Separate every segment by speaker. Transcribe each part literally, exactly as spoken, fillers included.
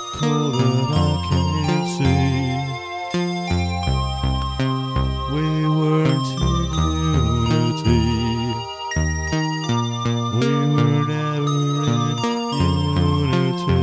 Speaker 1: cold that I can't see. We weren't in unity. We were never in unity.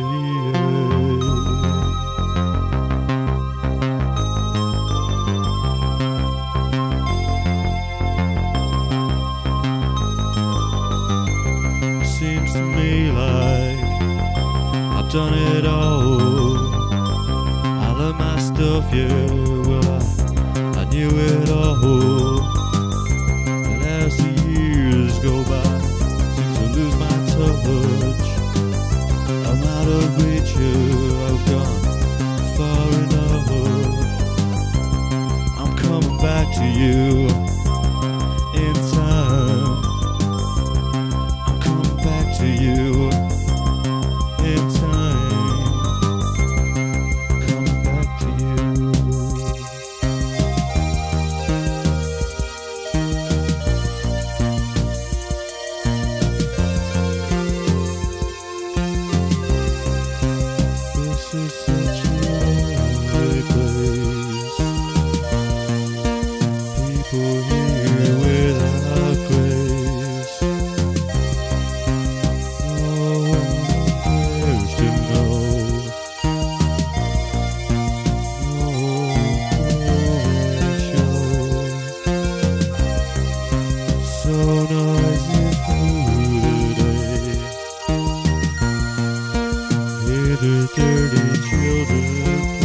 Speaker 1: Seems to me like I've done it all. All of my stuff, yeah, well, I, I knew it all. But as the years go by, seem to lose my touch. I'm out of reach, yeah, I've gone far enough. I'm coming back to you in time. I'm coming back to you in time. Coming back to you. This is such a lonely place. People here without grace. No one cares to know. No one shows. So noisy today. Hear the dirty children